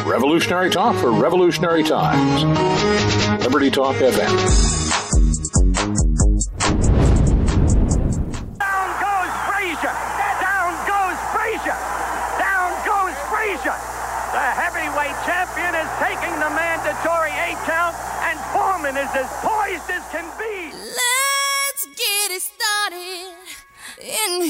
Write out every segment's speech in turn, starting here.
Revolutionary talk for revolutionary times. Liberty Talk FM. Down goes Frazier! Down goes Frazier! Down goes Frazier! The heavyweight champion is taking the mandatory 8 count, and Foreman is as poised as can be. Let's get it started in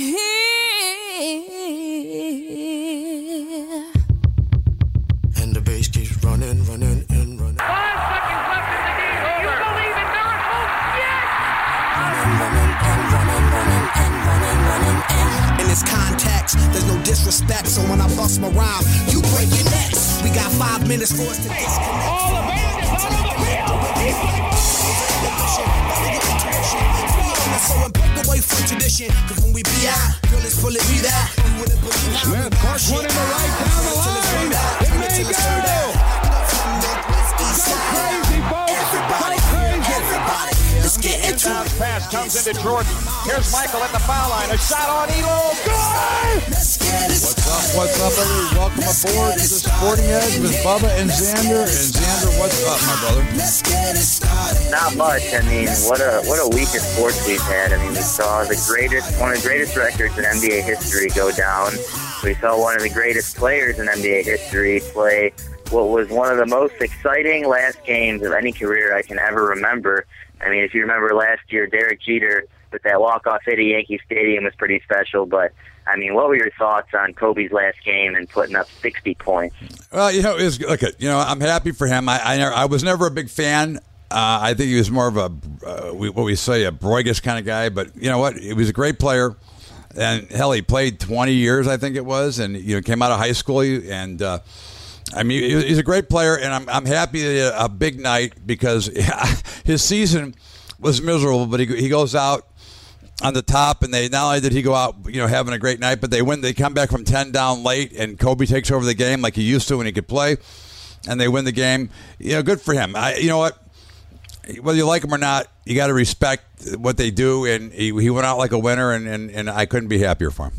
here. And the bass keeps running and running. 5 seconds left in the game. You believe it not? Oh, yes! In this context, there's no disrespect, so when I bust my rhyme, you break your necks. We got 5 minutes for us to disconnect. All the band is out on the So and break away from tradition, cause when we be out, girl, it's fully be that. Smith parks one in the right down the line. It may go. Go crazy, folks. Go crazy. Let's get into it. Pass comes into Jordan. Here's Michael at the foul line. A shot on Elo. Good! Let's get it What's up, everybody? Welcome aboard to the Sporting Edge with Bubba and Xander. And Xander, what's up, my brother? Let's get it started. Not much. I mean, what a week of sports we've had. I mean, we saw one of the greatest records in NBA history go down. We saw one of the greatest players in NBA history play what was one of the most exciting last games of any career I can ever remember. I mean, if you remember last year, Derek Jeter with that walk-off hit at Yankee Stadium was pretty special. But, I mean, what were your thoughts on Kobe's last game and putting up 60 points? Well, I'm happy for him. I was never a big fan. I think he was more of a Bruegges kind of guy. But you know what? He was a great player. And, hell, he played 20 years, I think it was, and came out of high school. And, I mean, he's a great player, and I'm happy that he had a big night because his season was miserable, but he goes out on the top, and they not only did he go out, having a great night, but they win. They come back from 10 down late, and Kobe takes over the game like he used to when he could play, and they win the game. Good for him. You know what? Whether you like him or not, you got to respect what they do, and he went out like a winner, and I couldn't be happier for him.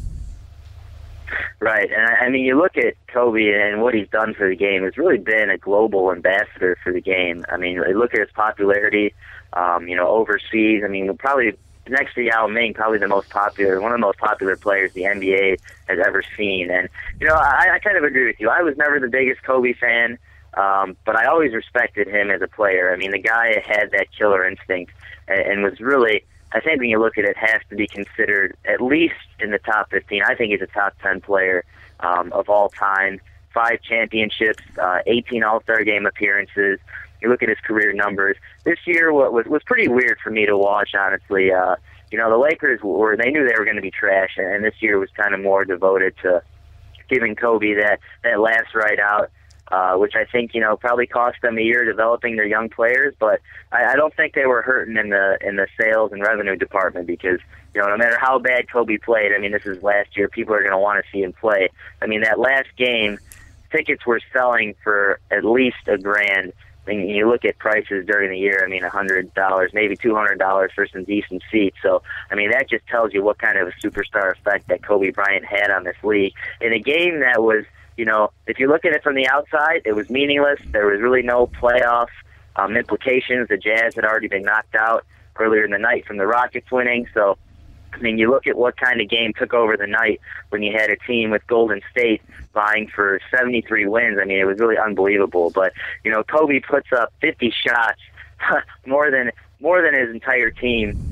Right, and I mean, you look at Kobe and what he's done for the game. He's really been a global ambassador for the game. I mean, look at his popularity, overseas. I mean, probably next to Yao Ming, probably one of the most popular players the NBA has ever seen. And I kind of agree with you. I was never the biggest Kobe fan, but I always respected him as a player. I mean, the guy had that killer instinct and was really, I think when you look at it, has to be considered at least in the top 15. I think he's a top 10 player of all time. 5 championships, 18 All-Star Game appearances. You look at his career numbers. This year was pretty weird for me to watch, honestly. The Lakers they knew they were going to be trash, and this year was kind of more devoted to giving Kobe that last ride out. Which I think probably cost them a year developing their young players, but I don't think they were hurting in the sales and revenue department because no matter how bad Kobe played, I mean this is last year, people are going to want to see him play. I mean that last game, tickets were selling for at least $1,000. I mean, you look at prices during the year. I mean $100, maybe $200 for some decent seats. So I mean that just tells you what kind of a superstar effect that Kobe Bryant had on this league in a game that was. If you look at it from the outside, it was meaningless. There was really no playoff implications. The Jazz had already been knocked out earlier in the night from the Rockets winning. So, I mean, you look at what kind of game took over the night when you had a team with Golden State vying for 73 wins. I mean, it was really unbelievable. But, Kobe puts up 50 shots, more than his entire team.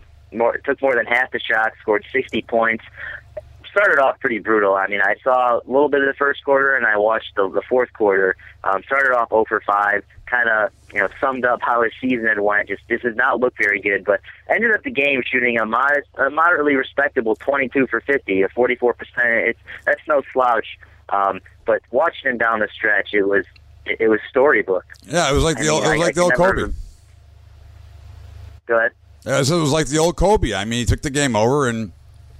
Took more than half the shots, scored 60 points. Started off pretty brutal. I mean, I saw a little bit of the first quarter, and I watched the fourth quarter. Started off 0 for 5, kind of summed up how his season had went. This did not look very good, but ended up the game shooting a moderately respectable 22 for 50, a 44%. That's no slouch. But watching him down the stretch, it was storybook. Yeah, it was like the old Kobe. Go ahead. Yeah, so it was like the old Kobe. I mean, he took the game over, and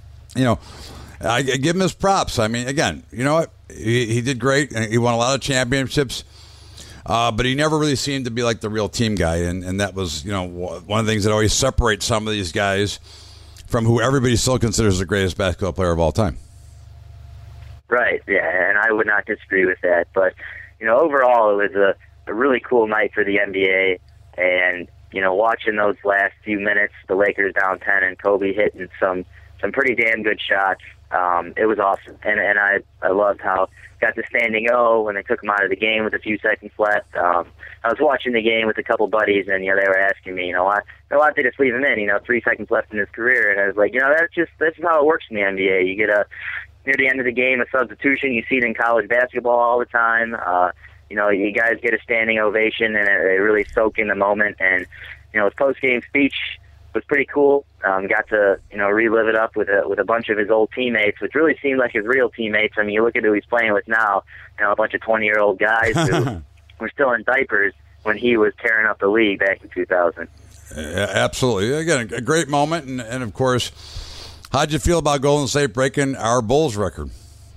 I give him his props. I mean, again, you know what? He did great, and he won a lot of championships, but he never really seemed to be like the real team guy, and that was, one of the things that always separates some of these guys from who everybody still considers the greatest basketball player of all time. Right, yeah, and I would not disagree with that, but, overall it was a really cool night for the NBA. And, watching those last few minutes, the Lakers down 10 and Kobe hitting some pretty damn good shots, it was awesome. And I loved how got the standing O when they took him out of the game with a few seconds left. I was watching the game with a couple buddies, and they were asking me, why did they just leave him in? 3 seconds left in his career, and I was like, that's just how it works in the NBA. You get near the end of the game a substitution. You see it in college basketball all the time. You guys get a standing ovation, and it really soak in the moment. And his post-game speech was pretty cool. Got to relive it up with a bunch of his old teammates, which really seemed like his real teammates. I mean, you look at who he's playing with now, a bunch of 20-year-old guys who were still in diapers when he was tearing up the league back in 2000. Yeah, absolutely. Again, a great moment, and of course, how'd you feel about Golden State breaking our Bulls record?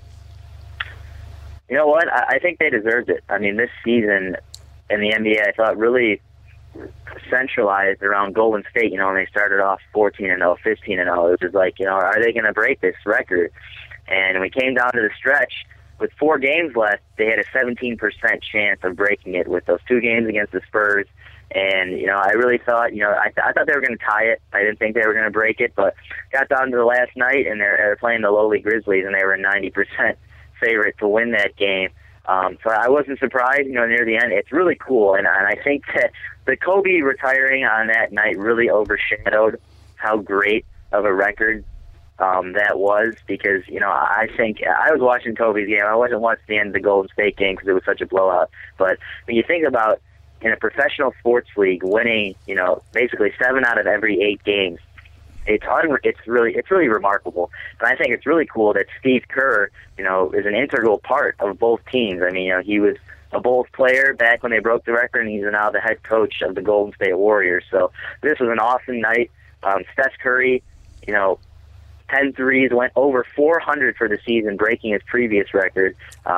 You know what? I think they deserved it. I mean, this season in the NBA, I thought really centralized around Golden State, when they started off 14-0, 15-0. It was just like, are they going to break this record? And when we came down to the stretch, with 4 games left, they had a 17% chance of breaking it with those 2 games against the Spurs. And, I really thought, I thought they were going to tie it. I didn't think they were going to break it, but got down to the last night, and they're playing the lowly Grizzlies, and they were 90% favorite to win that game. So I wasn't surprised, near the end. It's really cool, and I think that the Kobe retiring on that night really overshadowed how great of a record that was, because, I think I was watching Kobe's game. I wasn't watching the end of the Golden State game because it was such a blowout. But when you think about in a professional sports league winning, basically 7 out of every 8 games, it's really remarkable. And I think it's really cool that Steve Kerr, is an integral part of both teams. I mean, he was a Bulls player back when they broke the record, and he's now the head coach of the Golden State Warriors. So this was an awesome night. Steph Curry, 10 threes, went over 400 for the season, breaking his previous record.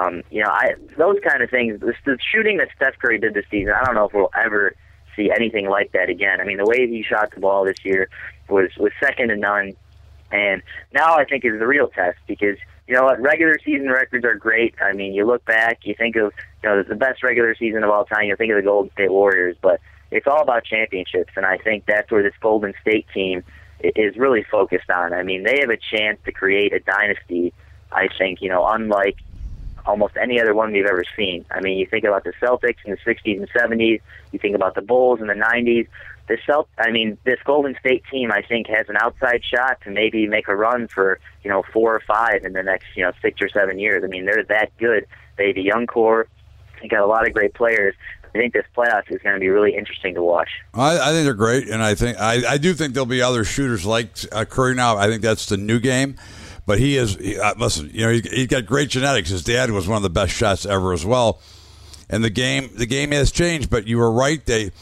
Those kind of things, the shooting that Steph Curry did this season, I don't know if we'll ever see anything like that again. I mean, the way he shot the ball this year was second to none. And now I think is the real test, because, regular season records are great. I mean, you look back, you think of, the best regular season of all time, you think of the Golden State Warriors, but it's all about championships, and I think that's where this Golden State team is really focused on. I mean, they have a chance to create a dynasty, I think, unlike almost any other one we've ever seen. I mean, you think about the Celtics in the 60s and 70s, you think about the Bulls in the 90s. This Golden State team, I think, has an outside shot to maybe make a run for, 4 or 5 in the next, 6 or 7 years. I mean, they're that good. They have a young core. They got a lot of great players. I think this playoff is going to be really interesting to watch. I think they're great, and I do think there'll be other shooters like Curry now. I think that's the new game. But he's got great genetics. His dad was one of the best shots ever as well. And the game has changed, but you were right.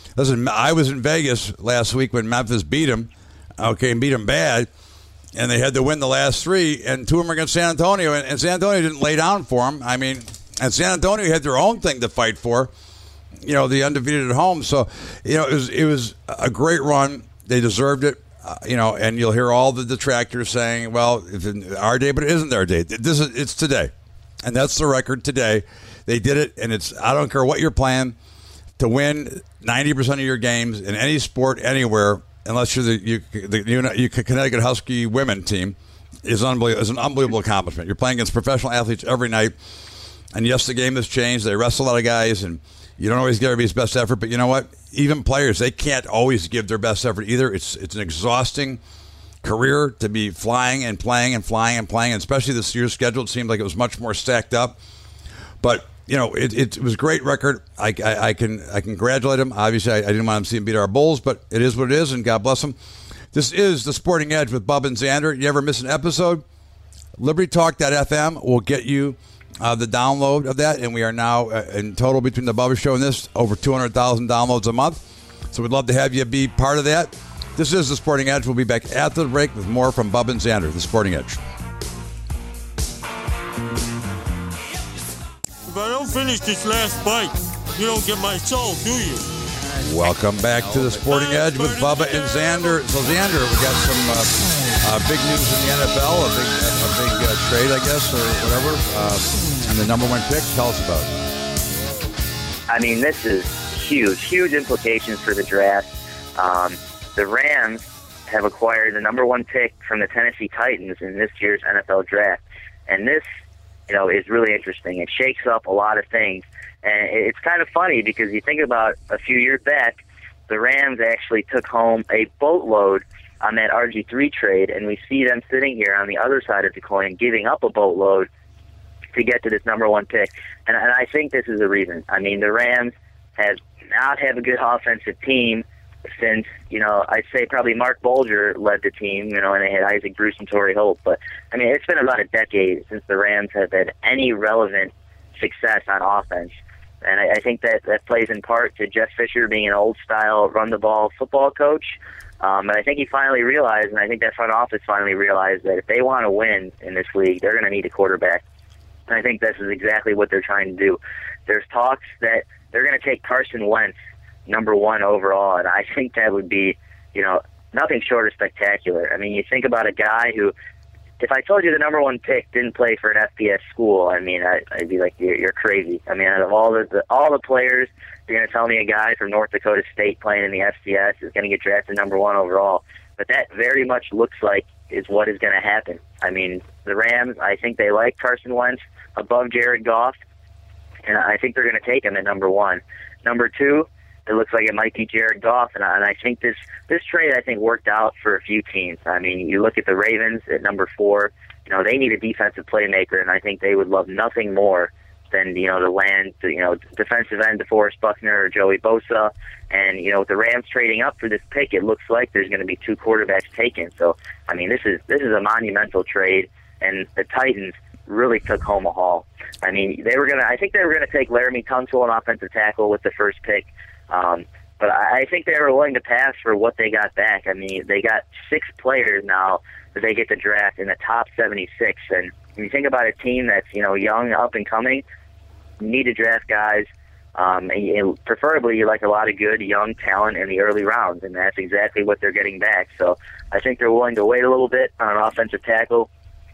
I was in Vegas last week when Memphis beat him, and beat him bad, and they had to win the last 3, and 2 of them were against San Antonio, and San Antonio didn't lay down for him. I mean, and San Antonio had their own thing to fight for, the undefeated at home. So, it was a great run. They deserved it. And you'll hear all the detractors saying, well, it's our day, but it isn't their day. It's today. And that's the record today. They did it, and I don't care what you're playing, to win 90% of your games in any sport anywhere, unless you're the Connecticut Husky women team, is an unbelievable accomplishment. You're playing against professional athletes every night, and yes, the game has changed. They rest a lot of guys, and you don't always get everybody's best effort, but you know what? Even players, they can't always give their best effort either. It's an exhausting career to be flying and playing and flying and playing, and especially this year's schedule. It seemed like it was much more stacked up. But, it was a great record. I can congratulate him. Obviously, I didn't want him to see him beat our Bulls, but it is what it is, and God bless him. This is The Sporting Edge with Bubba and Xander. You ever miss an episode? LibertyTalk.fm will get you the download of that, and we are now in total between the Bubba Show and this over 200,000 downloads a month. So we'd love to have you be part of that. This is The Sporting Edge. We'll be back after the break with more from Bubba and Xander, The Sporting Edge. If I don't finish this last bite, you don't get my soul, do you? Welcome back to The Sporting Edge with Bubba and Xander. So, Xander, we got some big news in the NFL, a big trade, I guess, or whatever, and the number 1 pick. Tell us about it. I mean, this is huge implications for the draft. The Rams have acquired the number 1 pick from the Tennessee Titans in this year's NFL draft. And this, is really interesting. It shakes up a lot of things. And it's kind of funny because you think about a few years back, the Rams actually took home a boatload on that RG3 trade, and we see them sitting here on the other side of the coin giving up a boatload to get to this number 1 pick. And I think this is the reason. I mean, the Rams have not had a good offensive team since, I'd say probably Mark Bulger led the team, and they had Isaac Bruce and Torrey Holt. But, I mean, it's been about a decade since the Rams have had any relevant success on offense. And I think that plays in part to Jeff Fisher being an old-style run-the-ball football coach. And I think he finally realized, and I think that front office finally realized, that if they want to win in this league, they're going to need a quarterback. And I think this is exactly what they're trying to do. There's talks that they're going to take Carson Wentz number 1 overall, and I think that would be, nothing short of spectacular. I mean, you think about a guy who, if I told you the number 1 pick didn't play for an FBS school, I mean, I'd be like, you're crazy. I mean, out of all the players, you're going to tell me a guy from North Dakota State playing in the FCS is going to get drafted number 1 overall. But that very much looks like is what is going to happen. I mean, the Rams, I think they like Carson Wentz above Jared Goff, and I think they're going to take him at number 1. Number 2, it looks like it might be Jared Goff, and I think this trade, I think, worked out for a few teams. I mean, you look at the Ravens at number 4, they need a defensive playmaker, and I think they would love nothing more than, to land, defensive end DeForest Buckner or Joey Bosa. And, with the Rams trading up for this pick, it looks like there's going to be 2 quarterbacks taken. So, I mean, this is a monumental trade, and the Titans really took home a haul. I mean, I think they were going to take Laramie Tunsil, an offensive tackle, with the first pick. But I think they were willing to pass for what they got back. I mean, they got 6 players now that they get to draft in the top 76. And when you think about a team that's, young, up and coming, you need to draft guys. And preferably, you like a lot of good young talent in the early rounds, and that's exactly what they're getting back. So I think they're willing to wait a little bit on an offensive tackle.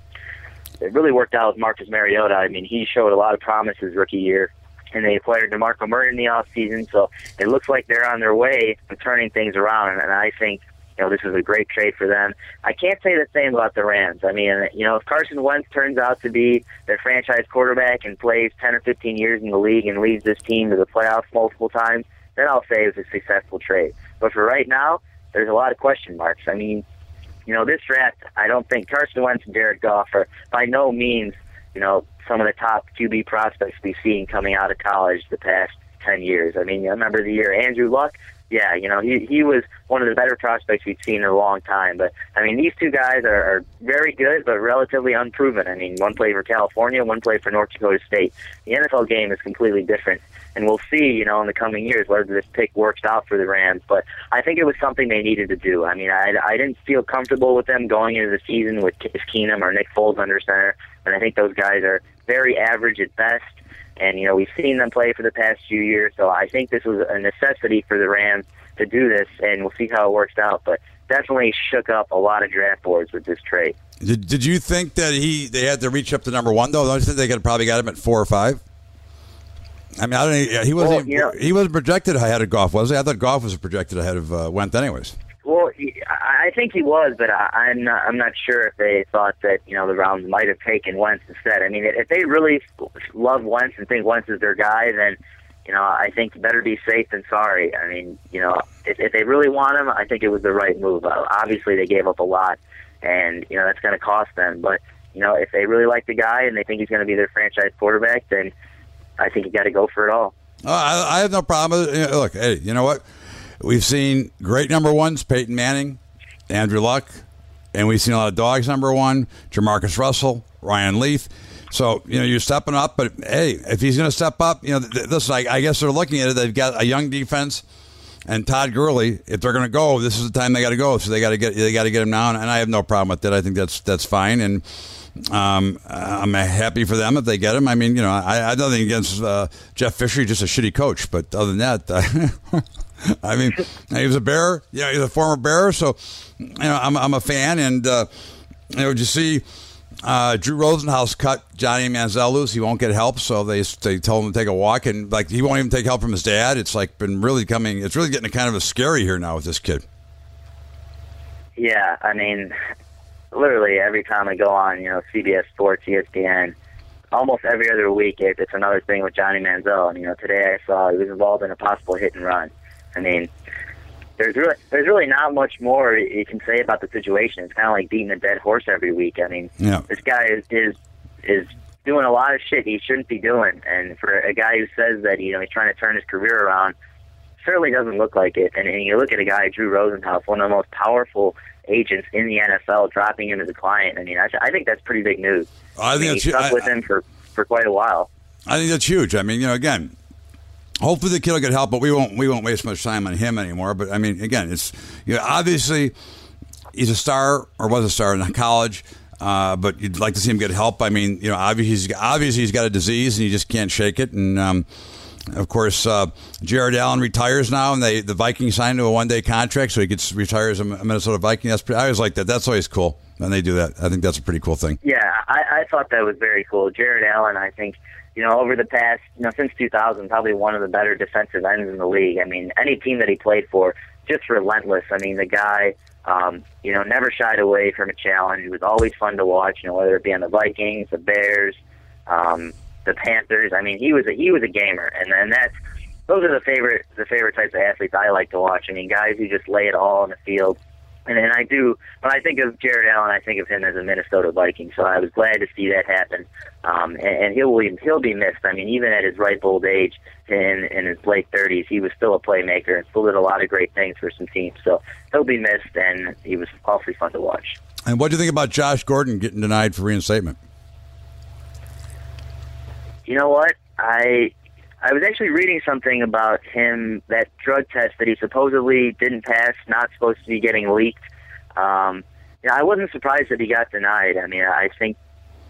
It really worked out with Marcus Mariota. I mean, he showed a lot of promise his rookie year, and they acquired DeMarco Murray in the offseason, so it looks like they're on their way to turning things around, and I think this is a great trade for them. I can't say the same about the Rams. I mean, if Carson Wentz turns out to be their franchise quarterback and plays 10 or 15 years in the league and leads this team to the playoffs multiple times, then I'll say it's a successful trade. But for right now, there's a lot of question marks. I mean, this draft, I don't think Carson Wentz and Jared Goff are by no means, some of the top QB prospects we've seen coming out of college the past 10 years. I mean, I remember the year Andrew Luck. Yeah, he was one of the better prospects we've seen in a long time. But, I mean, these 2 guys are very good but relatively unproven. I mean, one played for California, one played for North Dakota State. The NFL game is completely different. And we'll see, in the coming years whether this pick works out for the Rams. But I think it was something they needed to do. I mean, I didn't feel comfortable with them going into the season with Case Keenum or Nick Foles under center. And I think those guys are very average at best. And, we've seen them play for the past few years, so I think this was a necessity for the Rams to do this, and we'll see how it works out. But definitely shook up a lot of draft boards with this trade. Did you think that they had to reach up to number 1, though? Don't you think they could have probably got him at 4 or 5? I mean, he wasn't he wasn't projected ahead of Goff, was he? I thought Goff was projected ahead of Wentz anyways. Well, I think he was, but I'm not sure if they thought that the Rams might have taken Wentz instead. I mean, if they really love Wentz and think Wentz is their guy, then I think better be safe than sorry. I mean, if they really want him, I think it was the right move. Obviously, they gave up a lot, and that's going to cost them. But if they really like the guy and they think he's going to be their franchise quarterback, then I think you got to go for it all. I have no problem with it. Look, hey, you know what? We've seen great number 1s, Peyton Manning, Andrew Luck, and we've seen a lot of dogs number 1, Jamarcus Russell, Ryan Leaf. So, you're stepping up, but hey, if he's going to step up, listen, I guess they're looking at it. They've got a young defense, and Todd Gurley, if they're going to go, this is the time they got to go. So they got to get him now, and I have no problem with that. I think that's fine, and I'm happy for them if they get him. I mean, I have nothing against Jeff Fisher. He's just a shitty coach, but other than that, I mean, he was a Bear. He's a former Bear, so I'm a fan. And you see, Drew Rosenhaus cut Johnny Manziel loose. He won't get help, so they told him to take a walk, and like he won't even take help from his dad. It's like been really coming. It's really getting kind of a scary here now with this kid. Yeah, I mean, literally every time I go on, CBS Sports, ESPN, almost every other week it's another thing with Johnny Manziel. And today I saw he was involved in a possible hit and run. I mean, there's really not much more you can say about the situation. It's kind of like beating a dead horse every week. I mean, This guy is doing a lot of shit he shouldn't be doing, and for a guy who says that he's trying to turn his career around, certainly doesn't look like it. And you look at a guy, Drew Rosenhaus, one of the most powerful agents in the NFL, dropping him as a client. I mean, I think that's pretty big news. I think he stuck with him for quite a while. I think that's huge. I mean, again, hopefully the kid will get help, but we won't waste much time on him anymore. But I mean, again, it's obviously he's a star or was a star in college, but you'd like to see him get help. I mean, obviously he's got a disease and you just can't shake it. And of course, Jared Allen retires now, and the Vikings signed him to a one-day contract, so he retires a Minnesota Viking. I always like that. That's always cool when they do that. I think that's a pretty cool thing. Yeah, I thought that was very cool. Jared Allen, I think, over the past, since 2000, probably one of the better defensive ends in the league. I mean, any team that he played for, just relentless. I mean, the guy, never shied away from a challenge. It was always fun to watch, whether it be on the Vikings, the Bears, the Panthers. I mean, he was a gamer, and those are the favorite types of athletes I like to watch. I mean, guys who just lay it all on the field. And I do, when I think of Jared Allen, I think of him as a Minnesota Viking. So I was glad to see that happen. And he'll be missed. I mean, even at his ripe old age, in his late 30s, he was still a playmaker and still did a lot of great things for some teams. So he'll be missed, and he was awfully fun to watch. And what do you think about Josh Gordon getting denied for reinstatement? You know what? I was actually reading something about him, that drug test that he supposedly didn't pass, not supposed to be getting leaked. I wasn't surprised that he got denied. I mean, I think,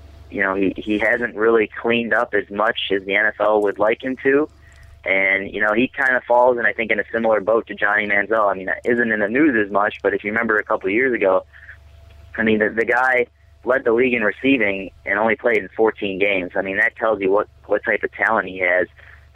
he hasn't really cleaned up as much as the NFL would like him to. And, he kind of falls, and I think, in a similar boat to Johnny Manziel. I mean, that isn't in the news as much, but if you remember a couple of years ago, I mean, the guy led the league in receiving and only played in 14 games. I mean, that tells you what type of talent he has.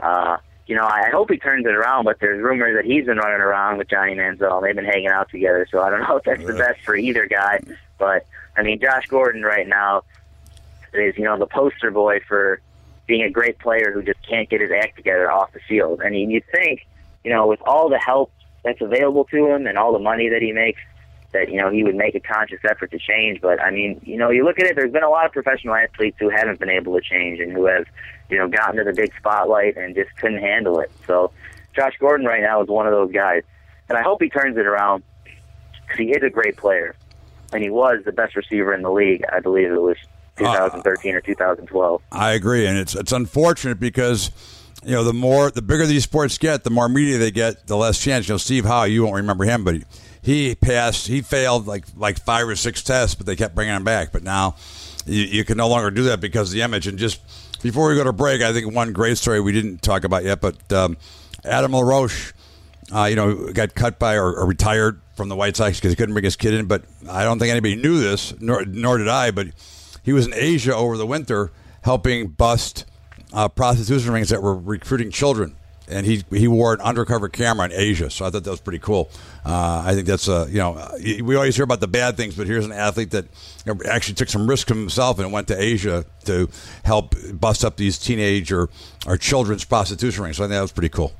I hope he turns it around, but there's rumors that he's been running around with Johnny Manziel. They've been hanging out together, so I don't know if that's the best for either guy. But, I mean, Josh Gordon right now is, the poster boy for being a great player who just can't get his act together off the field. I mean, you'd think, with all the help that's available to him and all the money that he makes, that, he would make a conscious effort to change. But, I mean, you look at it, there's been a lot of professional athletes who haven't been able to change and who have, gotten to the big spotlight and just couldn't handle it. So Josh Gordon right now is one of those guys. And I hope he turns it around, because he is a great player. And he was the best receiver in the league, I believe it was 2013 or 2012. I agree, and it's unfortunate because, the bigger these sports get, the more media they get, the less chance. Steve Howe, you won't remember him, but he failed like 5 or 6 tests, but they kept bringing him back. But now you can no longer do that because of the image. And just before we go to break, I think one great story we didn't talk about yet, but Adam LaRoche, got cut by or retired from the White Sox because he couldn't bring his kid in. But I don't think anybody knew this, nor did I, but he was in Asia over the winter helping bust prostitution rings that were recruiting children. And he wore an undercover camera in Asia, so I thought that was pretty cool. I think that's we always hear about the bad things, but here's an athlete that actually took some risk himself and went to Asia to help bust up these teenage or children's prostitution rings. So I think that was pretty cool.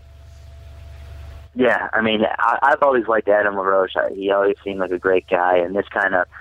Yeah, I mean, I've always liked Adam LaRoche. He always seemed like a great guy, and this kind of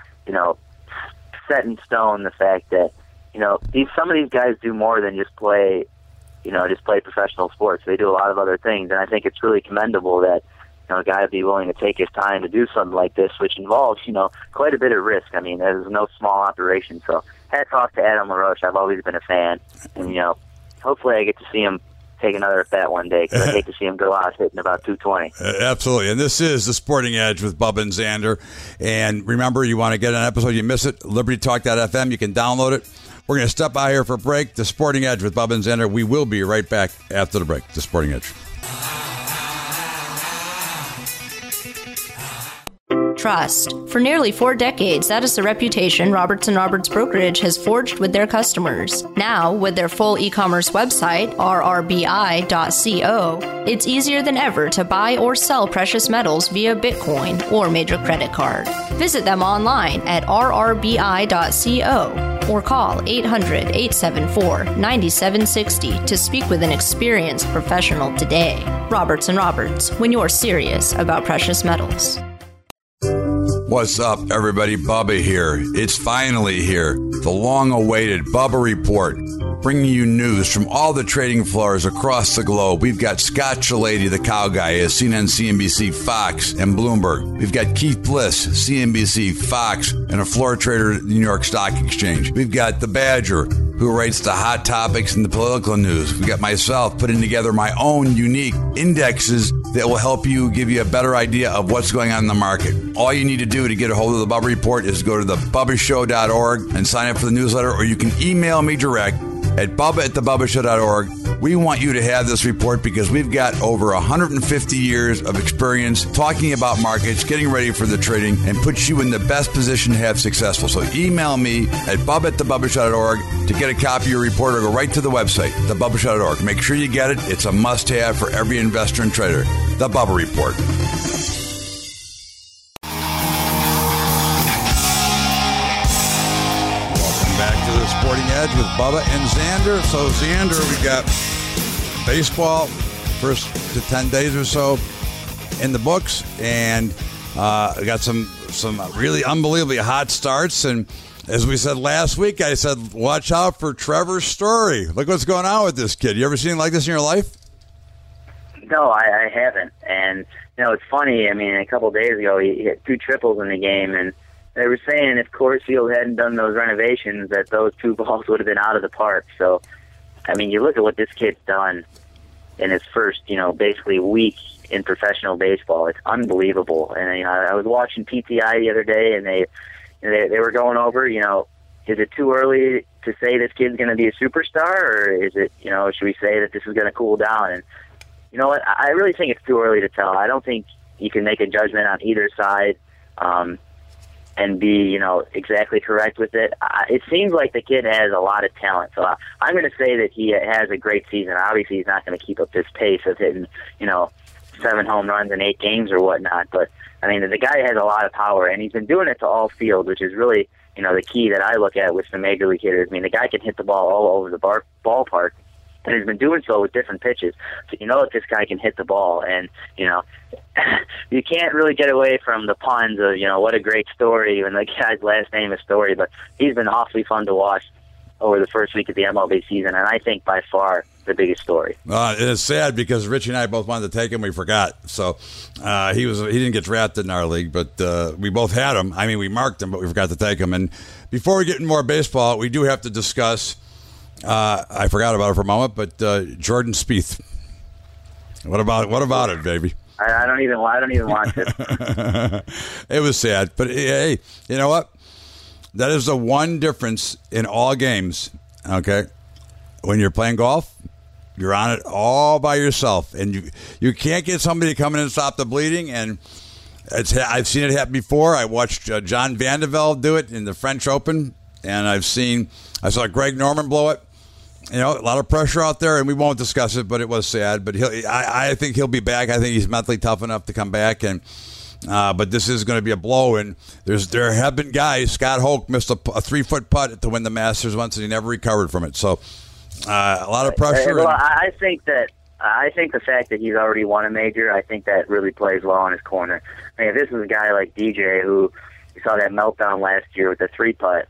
set in stone the fact that some of these guys do more than just play. Just play professional sports. They do a lot of other things, and I think it's really commendable that a guy would be willing to take his time to do something like this, which involves quite a bit of risk. I mean, there's no small operation. So hats off to Adam LaRoche. I've always been a fan, and hopefully I get to see him take another at bat one day, because I hate to see him go out hitting about 220. Absolutely. And this is The Sporting Edge with Bubba and Xander. And remember, you want to get an episode, you miss it, LibertyTalk.fm. You can download it. We're going to step out here for a break. The Sporting Edge with Bubba and Xander. We will be right back after the break. The Sporting Edge. trust. For nearly 4 decades, that is the reputation Roberts & Roberts Brokerage has forged with their customers. Now, with their full e-commerce website, rrbi.co, it's easier than ever to buy or sell precious metals via Bitcoin or major credit card. Visit them online at rrbi.co or call 800-874-9760 to speak with an experienced professional today. Roberts & Roberts, when you're serious about precious metals. What's up, everybody? Bubba here. It's finally here. The long-awaited Bubba Report, bringing you news from all the trading floors across the globe. We've got Scott Shellady, the cow guy, at CNN, CNBC, Fox, and Bloomberg. We've got Keith Bliss, CNBC, Fox, and a floor trader at the New York Stock Exchange. We've got the Badger, who writes the hot topics and the political news. We've got myself putting together my own unique indexes that will help you, give you a better idea of what's going on in the market. All you need to do to get a hold of the Bubba Report is go to thebubbashow.org and sign up for the newsletter, or you can email me direct at bubba@thebubbashow.org. We want you to have this report because we've got over 150 years of experience talking about markets, getting ready for the trading, and put you in the best position to have successful. So email me at bubba@thebubbashow.org to get a copy of your report, or go right to the website, thebubbashow.org. Make sure you get it. It's a must-have for every investor and trader. The Bubba Report. Sporting Edge with Bubba and Xander. So, Xander, we got baseball first to 10 days or so in the books, and we got some really unbelievably hot starts. And as we said last week, I said, watch out for Trevor Story. Look what's going on with this kid. You ever seen anything like this in your life? No, I haven't. And, it's funny. I mean, a couple of days ago, he hit 2 triples in the game, and they were saying if Coors Field hadn't done those renovations, that those 2 balls would have been out of the park. So, I mean, you look at what this kid's done in his first, basically week in professional baseball. It's unbelievable. And I was watching PTI the other day, and they were going over, is it too early to say this kid's going to be a superstar, or is it, should we say that this is going to cool down? And you know what? I really think it's too early to tell. I don't think you can make a judgment on either side. And be, exactly correct with it. It seems like the kid has a lot of talent. So I'm going to say that he has a great season. Obviously, he's not going to keep up this pace of hitting, 7 home runs in 8 games or whatnot. But, I mean, the guy has a lot of power, and he's been doing it to all field, which is really, the key that I look at with the major league hitters. I mean, the guy can hit the ball all over the ballpark, and he's been doing so with different pitches. So that this guy can hit the ball. And, you can't really get away from the puns of, what a great story, when the guy's last name is Story. But he's been awfully fun to watch over the first week of the MLB season, and I think by far the biggest story. It's sad because Richie and I both wanted to take him. We forgot. So he didn't get drafted in our league, but we both had him. I mean, we marked him, but we forgot to take him. And before we get into more baseball, we do have to discuss I forgot about it for a moment, but Jordan Spieth. What about it, baby? I don't even watch it. It was sad, but hey, you know what? That is the one difference in all games. Okay, when you're playing golf, you're on it all by yourself, and you can't get somebody to come in and stop the bleeding. And I've seen it happen before. I watched John Van de Velde do it in the French Open, and I saw Greg Norman blow it. A lot of pressure out there, and we won't discuss it, but it was sad. But I think he'll be back. I think he's mentally tough enough to come back, and but this is going to be a blow. And there have been guys. Scott Hoke missed a 3-foot putt to win the Masters once, and he never recovered from it. So a lot of pressure. Well, I think the fact that he's already won a major, I think that really plays well in his corner. I mean, if this was a guy like DJ, who you saw that meltdown last year with the 3-putt.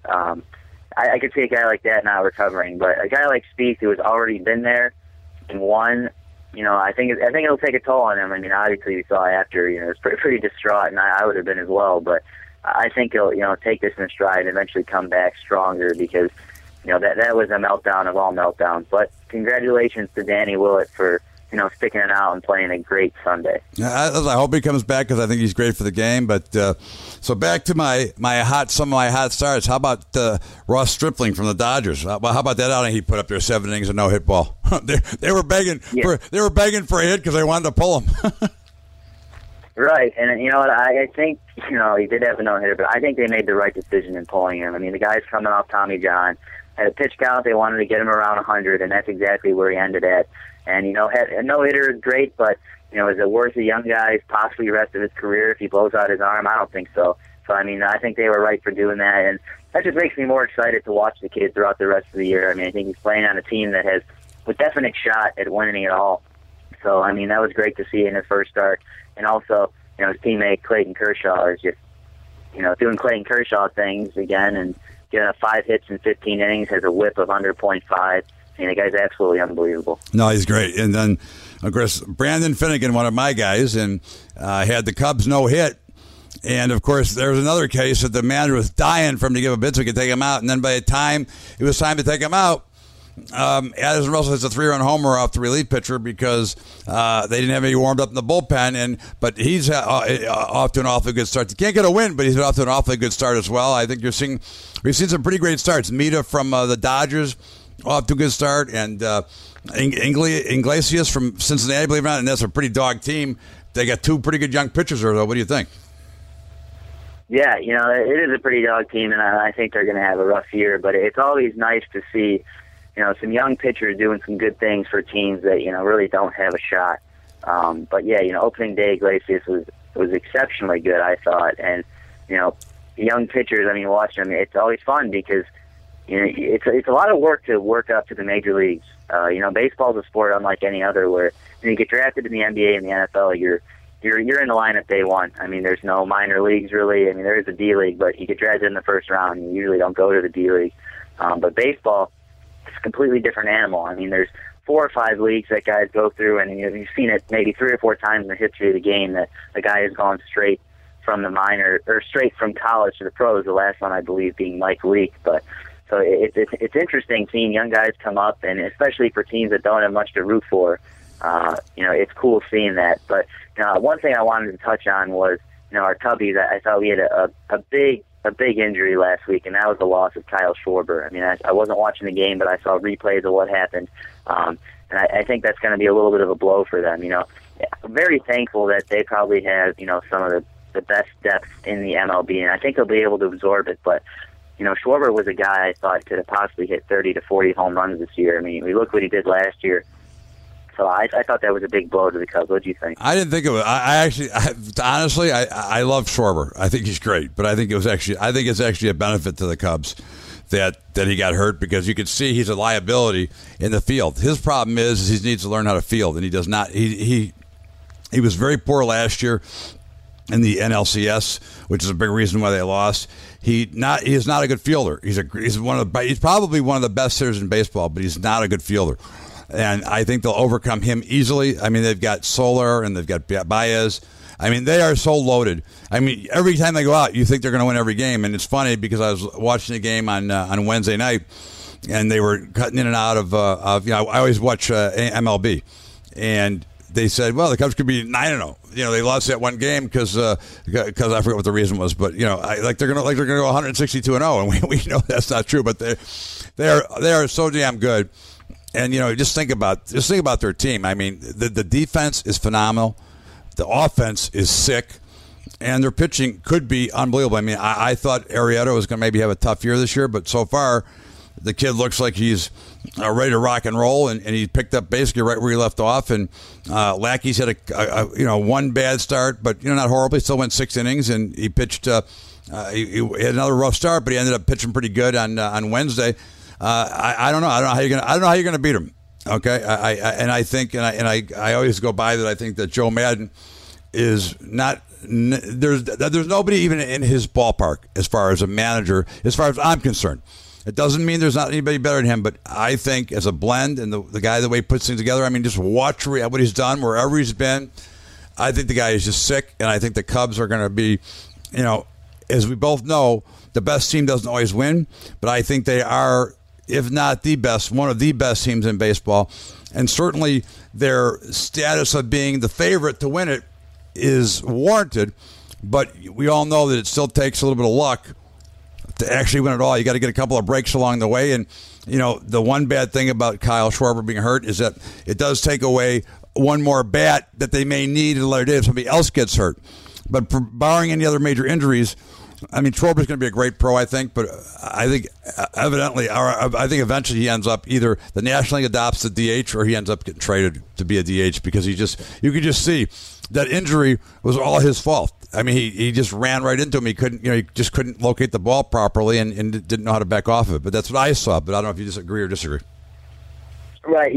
I could see a guy like that not recovering, but a guy like Spieth, who has already been there and won, I think it'll take a toll on him. I mean, obviously we saw after, he was pretty distraught, and I would have been as well. But I think he'll, take this in stride and eventually come back stronger, because, that was a meltdown of all meltdowns. But congratulations to Danny Willett for, sticking it out and playing a great Sunday. I hope he comes back, because I think he's great for the game. But so back to some of my hot starts. How about Ross Stripling from the Dodgers? How about that outing he put up there? 7 innings and no hit ball. they were begging for a hit because they wanted to pull him. Right, and you know what? I think he did have a no-hitter, but I think they made the right decision in pulling him. I mean, the guy's coming off Tommy John, had a pitch count. They wanted to get him around 100, and that's exactly where he ended at. And had a no-hitter is great, but is it worth a young guy possibly the rest of his career if he blows out his arm? I don't think so. So I mean, I think they were right for doing that, and that just makes me more excited to watch the kid throughout the rest of the year. I mean, I think he's playing on a team that has a definite shot at winning it all. So I mean, that was great to see in his first start. And also, his teammate Clayton Kershaw is just, doing Clayton Kershaw things again and getting 5 hits in 15 innings, has a whip of under .5. I mean, the guy's absolutely unbelievable. No, he's great. And then, of course, Brandon Finnegan, one of my guys, and had the Cubs no hit. And, of course, there was another case that the manager was dying for him to give a bid so he could take him out. And then by the time it was time to take him out, Addison Russell hits a 3-run homer off the relief pitcher because they didn't have any warmed up in the bullpen. But he's off to an awfully good start. He can't get a win, but he's off to an awfully good start as well. I think we've seen some pretty great starts. Mita from the Dodgers off to a good start, and Iglesias from Cincinnati, believe it or not, and that's a pretty dog team. They got 2 pretty good young pitchers there, though. What do you think? Yeah, it is a pretty dog team, and I think they're going to have a rough year. But it's always nice to see some young pitchers doing some good things for teams that, really don't have a shot. But yeah, opening day Iglesias was exceptionally good, I thought. And, young pitchers, I mean, watching them, it's always fun because, it's a lot of work to work up to the major leagues. Baseball's a sport unlike any other where when you get drafted in the NBA and the NFL, you're in the lineup day one. I mean, there's no minor leagues really. I mean, there is a D League, but you get drafted in the first round. You usually don't go to the D League. But baseball, it's a completely different animal. I mean, there's 4 or 5 leagues that guys go through, and you've seen it maybe 3 or 4 times in the history of the game that a guy has gone straight from the minor or straight from college to the pros. The last one, I believe, being Mike Leake. But so it's interesting seeing young guys come up, and especially for teams that don't have much to root for. It's cool seeing that. But one thing I wanted to touch on was our Cubbies. I thought we had a big injury last week, and that was the loss of Kyle Schwarber. I mean, I wasn't watching the game, but I saw replays of what happened, and I think that's going to be a little bit of a blow for them. I'm very thankful that they probably have some of the best depth in the MLB, and I think they'll be able to absorb it. But Schwarber was a guy I thought could have possibly hit 30 to 40 home runs this year. I mean, we look what he did last year. So I thought that was a big blow to the Cubs. What do you think? I didn't think of it. Honestly, I love Schwarber. I think he's great, but I think it's actually a benefit to the Cubs that he got hurt because you could see he's a liability in the field. His problem is he needs to learn how to field, and he does not. He was very poor last year in the NLCS, which is a big reason why they lost. He is not a good fielder. He's probably one of the best hitters in baseball, but he's not a good fielder. And I think they'll overcome him easily. I mean, they've got Soler and they've got Baez. I mean, they are so loaded. I mean, every time they go out, you think they're going to win every game. And it's funny because I was watching the game on Wednesday night, and they were cutting in and out of I always watch MLB, and they said, well, the Cubs could be 9-0. They lost that one game because I forget what the reason was, but they're going to go 162-0, and we know that's not true. But they are so damn good. And just think about their team. I mean, the defense is phenomenal, the offense is sick, and their pitching could be unbelievable. I mean, I thought Arrieta was going to maybe have a tough year this year, but so far, the kid looks like he's ready to rock and roll, and he picked up basically right where he left off. And Lackey's had a one bad start, but not horribly. Still went 6 innings, and he pitched. He had another rough start, but he ended up pitching pretty good on Wednesday. I don't know. I don't know how you're gonna beat him. Okay, I always go by that. I think that Joe Madden is not. There's nobody even in his ballpark as far as a manager, as far as I'm concerned. It doesn't mean there's not anybody better than him, but I think as a blend and the guy, the way he puts things together, I mean, just watch what he's done wherever he's been. I think the guy is just sick, and I think the Cubs are going to be, as we both know, the best team doesn't always win, but I think they are, if not the best, one of the best teams in baseball. And certainly their status of being the favorite to win it is warranted, but we all know that it still takes a little bit of luck to actually win it all. You got to get a couple of breaks along the way, and the one bad thing about Kyle Schwarber being hurt is that it does take away one more bat that they may need in a later day if somebody else gets hurt. But barring any other major injuries, I mean, Schwarber's going to be a great pro, I think, but I think eventually he ends up either the National League adopts the DH or he ends up getting traded to be a DH because you could just see that injury was all his fault. I mean, he just ran right into him. He couldn't, he just couldn't locate the ball properly and didn't know how to back off of it. But that's what I saw. But I don't know if you disagree or disagree. Right.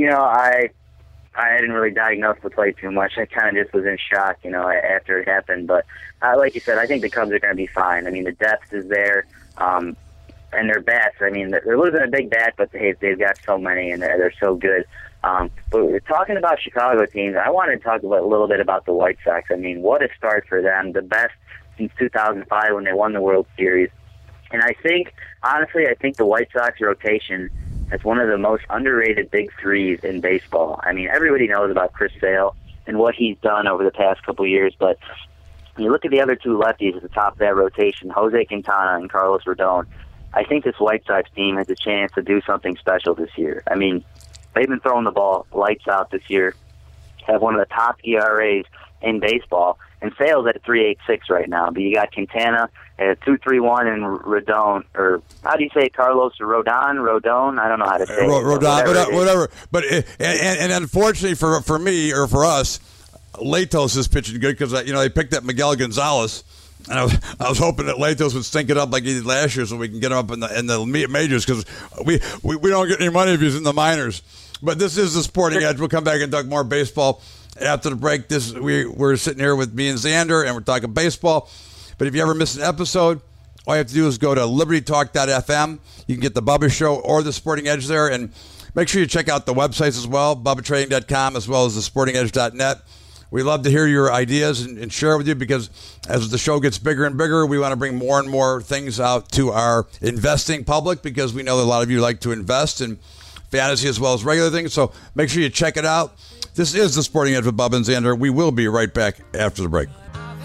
I didn't really diagnose the play too much. I kind of just was in shock, after it happened. But like you said, I think the Cubs are going to be fine. I mean, the depth is there, and their bats. I mean, they're losing a big bat, but they've got so many, and they're so good. But we're talking about Chicago teams. I wanted to talk a little bit about the White Sox. I mean, what a start for them. The best since 2005 when they won the World Series. And I think the White Sox rotation is one of the most underrated big threes in baseball. I mean, everybody knows about Chris Sale and what he's done over the past couple of years, but when you look at the other two lefties at the top of that rotation, Jose Quintana and Carlos Rodon, I think this White Sox team has a chance to do something special this year. I mean, they've been throwing the ball lights out this year, have one of the top ERAs in baseball, and Sale's at 3.86 right now. But you got Quintana at 2.31 and Rodon, or how do you say it, Carlos Rodon? I don't know how to say it. Rodon, whatever. But and unfortunately for me or for us, Latos is pitching good because they picked up Miguel Gonzalez, and I was hoping that Latos would stink it up like he did last year, so we can get him up in the majors because we don't get any money if he's in the minors. But this is the Sporting Edge. We'll come back and talk more baseball after the break. We're sitting here with me and Xander, and we're talking baseball. But if you ever miss an episode, all you have to do is go to libertytalk.fm. You can get the Bubba Show or the Sporting Edge there, and make sure you check out the websites as well, BubbaTrading.com as well as thesportingedge.net. We love to hear your ideas and share with you because as the show gets bigger and bigger, we want to bring more and more things out to our investing public because we know that a lot of you like to invest in fantasy as well as regular things. So make sure you check it out. This is the Sporting Edge with Bubba and Xander. We will be right back after the break.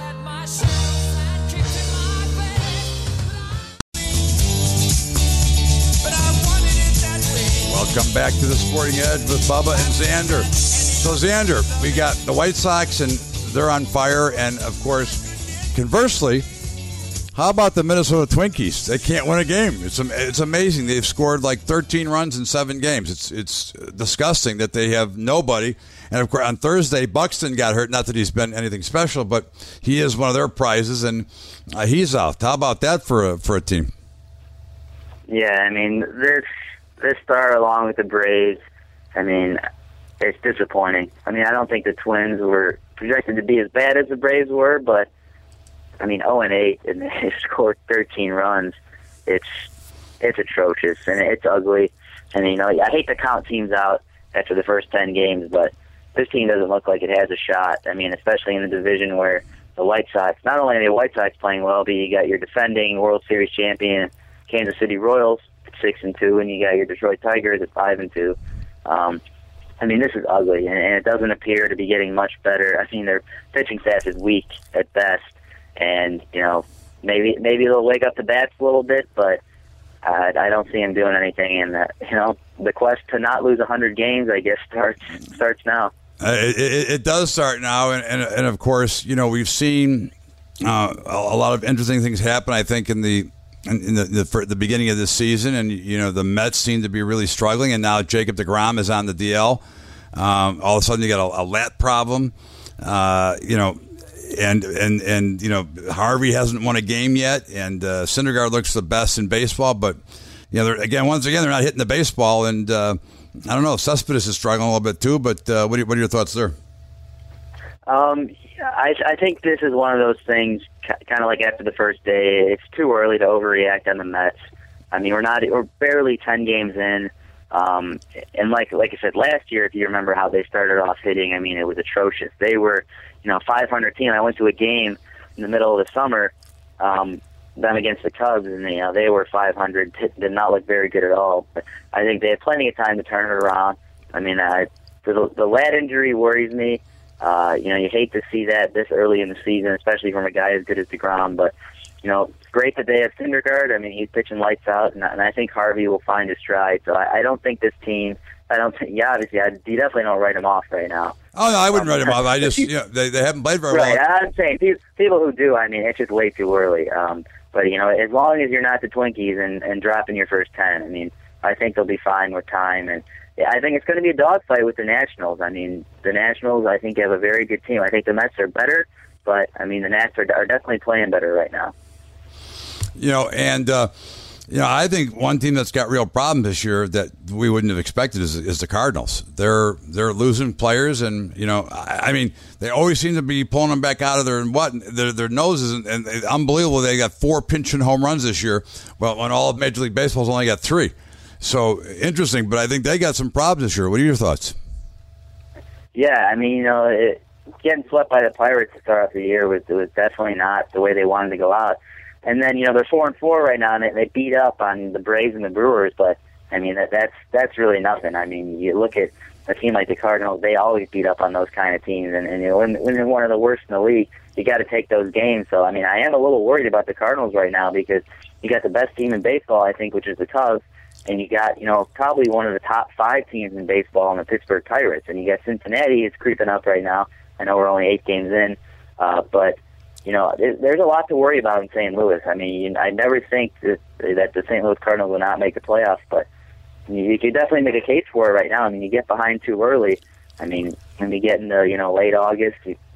Welcome back to the Sporting Edge with Bubba and Xander. So, Xander, we got the White Sox, and they're on fire. And, of course, conversely, how about the Minnesota Twinkies? They can't win a game. It's amazing. They've scored like 13 runs in 7 games. It's disgusting that they have nobody. And, of course, on Thursday, Buxton got hurt. Not that he's been anything special, but he is one of their prizes, and he's out. How about that for a team? Yeah, I mean, this start along with the Braves, I mean, it's disappointing. I mean, I don't think the Twins were projected to be as bad as the Braves were, but, I mean, 0-8, and they scored 13 runs. It's atrocious, and it's ugly. And, I hate to count teams out after the first 10 games, but this team doesn't look like it has a shot. I mean, especially in the division where the White Sox, not only are the White Sox playing well, but you got your defending World Series champion Kansas City Royals at 6-2, and you got your Detroit Tigers at 5-2. I mean, this is ugly, and it doesn't appear to be getting much better. I mean, their pitching staff is weak at best, and maybe they'll wake up the bats a little bit, but I don't see them doing anything. And the quest to not lose 100 games, I guess, starts now. It does start now, and of course, we've seen a lot of interesting things happen. I think in the beginning of this season, and the Mets seem to be really struggling, and now Jacob deGrom is on the DL. All of a sudden, you got a lat problem. And Harvey hasn't won a game yet, and Syndergaard looks the best in baseball, but once again they're not hitting the baseball, and I don't know. Cespedes is struggling a little bit too, but what are your thoughts there? I think this is one of those things, kind of like after the first day. It's too early to overreact on the Mets. I mean, we're barely 10 games in, and like I said last year, if you remember how they started off hitting, I mean, it was atrocious. They were 500 team. I went to a game in the middle of the summer, them against the Cubs, and they were 500. Did not look very good at all. But I think they had plenty of time to turn it around. I mean, the lat injury worries me. You hate to see that this early in the season, especially from a guy as good as deGrom. But it's great that they have Syndergaard. I mean, he's pitching lights out, and I think Harvey will find his stride. So I don't think this team. You definitely don't write him off right now. Oh no, I wouldn't write him off. I just they haven't played very well. Right, I'm saying people who do. I mean, it's just way too early. But as long as you're not the Twinkies and dropping your first 10, I mean, I think they'll be fine with time. And I think it's going to be a dogfight with the Nationals. I mean, the Nationals, I think, have a very good team. I think the Mets are better, but I mean, the Nats are definitely playing better right now. I think one team that's got real problems this year that we wouldn't have expected is the Cardinals. They're losing players, and I mean, they always seem to be pulling them back out of their noses, and unbelievable. They got 4 pinch-in home runs this year, well, when all of Major League Baseball's only got 3. So interesting, but I think they got some problems this year. What are your thoughts? Yeah, I mean, getting swept by the Pirates to start off the year was definitely not the way they wanted to go out. And then, they're 4-4 right now, and they beat up on the Braves and the Brewers, but, I mean, that's really nothing. I mean, you look at a team like the Cardinals, they always beat up on those kind of teams, and when they're one of the worst in the league, you got to take those games. So, I mean, I am a little worried about the Cardinals right now because you got the best team in baseball, I think, which is the Cubs, and you got, probably one of the top 5 teams in baseball in the Pittsburgh Pirates, and you got Cincinnati is creeping up right now. I know we're only 8 games in, but there's a lot to worry about in St. Louis. I mean, I never think that the St. Louis Cardinals will not make the playoffs, but you could definitely make a case for it right now. I mean, you get behind too early. I mean, when you get into late August,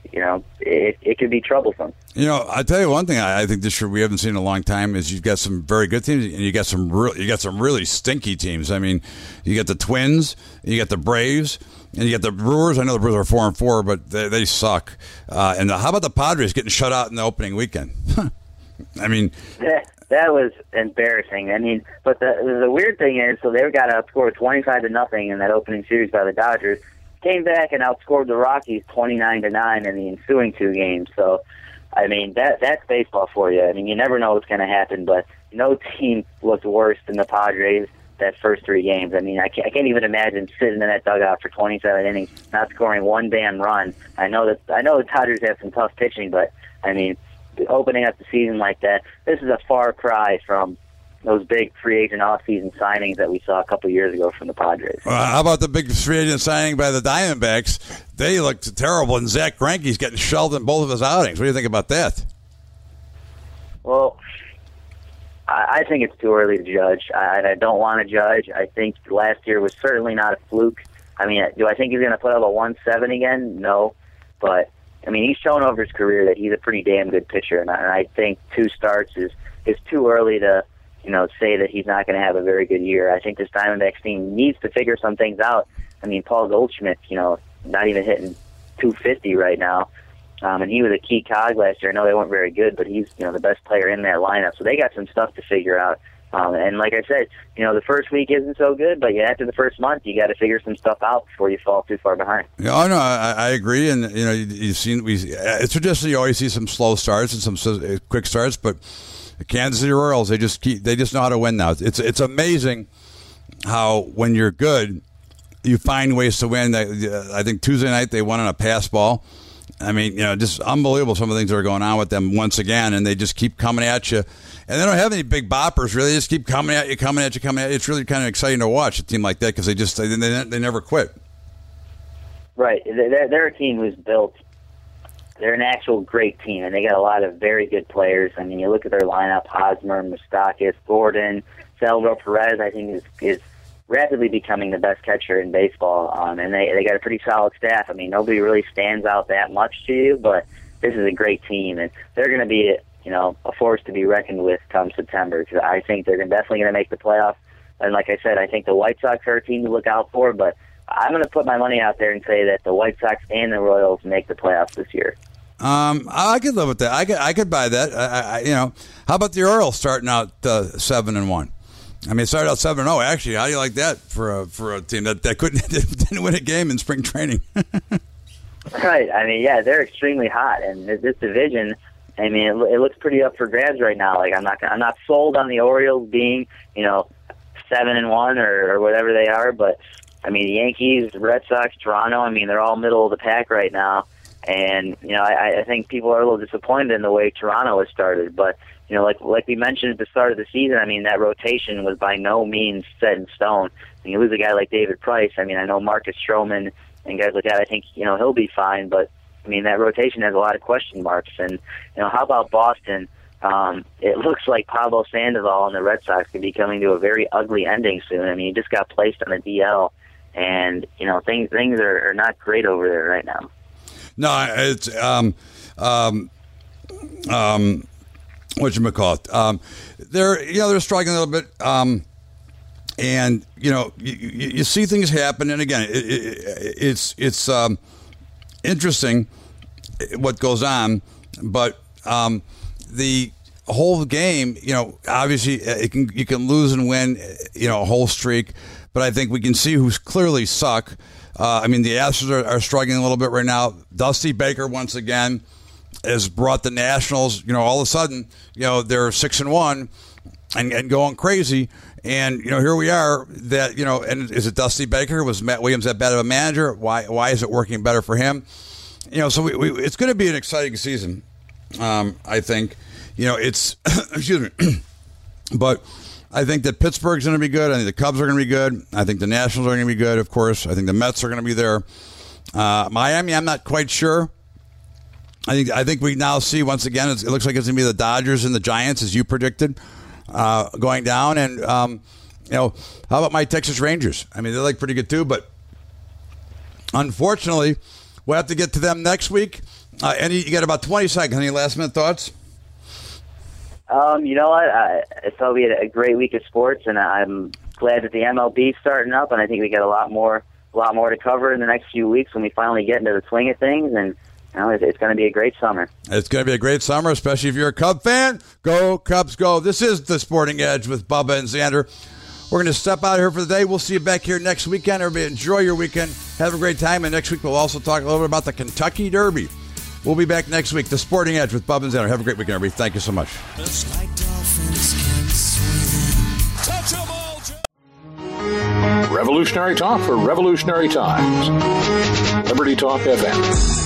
it could be troublesome. I'll tell you one thing I think this year we haven't seen in a long time is you've got some very good teams and you got some really stinky teams. I mean, you got the Twins, you got the Braves, and you got the Brewers. I know the Brewers are 4-4, but they suck. And how about the Padres getting shut out in the opening weekend? I mean, that was embarrassing. I mean, but the weird thing is, so they got outscored 25-0 in that opening series by the Dodgers. Came back and outscored the Rockies 29-9 in the ensuing 2 games. So, I mean, that's baseball for you. I mean, you never know what's going to happen, but no team looked worse than the Padres that first 3 games. I mean, I can't even imagine sitting in that dugout for 27 innings, not scoring one damn run. I know the Dodgers have some tough pitching, but I mean, opening up the season like that, this is a far cry from those big free agent off-season signings that we saw a couple years ago from the Padres. How about the big free agent signing by the Diamondbacks? They looked terrible, and Zach Greinke's getting shelved in both of his outings. What do you think about that? Well, I think it's too early to judge. I don't want to judge. I think last year was certainly not a fluke. I mean, do I think he's going to put up a 1.7 again? No. But, I mean, he's shown over his career that he's a pretty damn good pitcher, and I think 2 starts is too early to say that he's not going to have a very good year. I think this Diamondbacks team needs to figure some things out. I mean, Paul Goldschmidt, not even hitting 250 right now. And he was a key cog last year. I know they weren't very good, but he's, the best player in that lineup. So they got some stuff to figure out. And like I said, the first week isn't so good, but after the first month, you got to figure some stuff out before you fall too far behind. Yeah, no, I agree. And, you've seen, it's traditionally you always see some slow starts and some quick starts, but the Kansas City Royals, they just know how to win now. It's amazing how when you're good, you find ways to win. I think Tuesday night they won on a pass ball. I mean, just unbelievable some of the things that are going on with them once again, and they just keep coming at you. And they don't have any big boppers, really. They just keep coming at you. It's really kind of exciting to watch a team like that because they never quit. Right. They're a team who's built. They're an actual great team, and they got a lot of very good players. I mean, you look at their lineup: Hosmer, Moustakas, Gordon, Salvador Perez. I think is rapidly becoming the best catcher in baseball. And they got a pretty solid staff. I mean, nobody really stands out that much to you, but this is a great team, and they're going to be a force to be reckoned with come September. Because I think they're definitely going to make the playoffs. And like I said, I think the White Sox are a team to look out for, but I'm going to put my money out there and say that the White Sox and the Royals make the playoffs this year. I could live with that. I could buy that. How about the Orioles starting out 7-1? I mean, it started out 7-0. Actually, how do you like that for a team that didn't win a game in spring training? Right. I mean, yeah, they're extremely hot, and this division. I mean, it looks pretty up for grabs right now. Like I'm not sold on the Orioles being 7-1 or whatever they are, but I mean, the Yankees, the Red Sox, Toronto, I mean, they're all middle of the pack right now. And, I think people are a little disappointed in the way Toronto has started. But, you know, like we mentioned at the start of the season, I mean, that rotation was by no means set in stone. When you lose a guy like David Price, I mean, I know Marcus Stroman and guys like that, I think, you know, he'll be fine, but, I mean, that rotation has a lot of question marks. And, you know, how about Boston? It looks like Pablo Sandoval and the Red Sox could be coming to a very ugly ending soon. I mean, he just got placed on the DL, and, you know, things are not great over there right now. No, it's whatchamacallit. They're struggling a little bit, and you know, you see things happen, and again, it's interesting what goes on, but the whole game, you know, obviously you can lose and win, you know, a whole streak, but I think we can see who's clearly suck. I mean, the Astros are struggling a little bit right now. Dusty Baker once again has brought the Nationals, you know, all of a sudden, you know, they're 6-1 and going crazy. And, you know, here we are that, you know, and is it Dusty Baker? Was Matt Williams that bad of a manager? Why is it working better for him? You know, so it's going to be an exciting season, I think. You know, it's, excuse me, but I think that Pittsburgh's going to be good. I think the Cubs are going to be good. I think the Nationals are going to be good, of course. I think the Mets are going to be there. Miami, I'm not quite sure. I think we now see, once again, it looks like it's going to be the Dodgers and the Giants, as you predicted, going down. And, you know, how about my Texas Rangers? I mean, they're like pretty good too, but unfortunately, we'll have to get to them next week. You got about 20 seconds. Any last-minute thoughts? You know what? I thought we had a great week of sports, and I'm glad that the MLB's starting up, and I think we got a lot more to cover in the next few weeks when we finally get into the swing of things, and you know, it's going to be a great summer. It's going to be a great summer, especially if you're a Cub fan. Go, Cubs, go. This is The Sporting Edge with Bubba and Xander. We're going to step out of here for the day. We'll see you back here next weekend. Everybody enjoy your weekend. Have a great time, and next week we'll also talk a little bit about the Kentucky Derby. We'll be back next week. The Sporting Edge with Bubba and Xander. Have a great weekend, everybody. Thank you so much. Revolutionary talk for revolutionary times. Liberty Talk FM.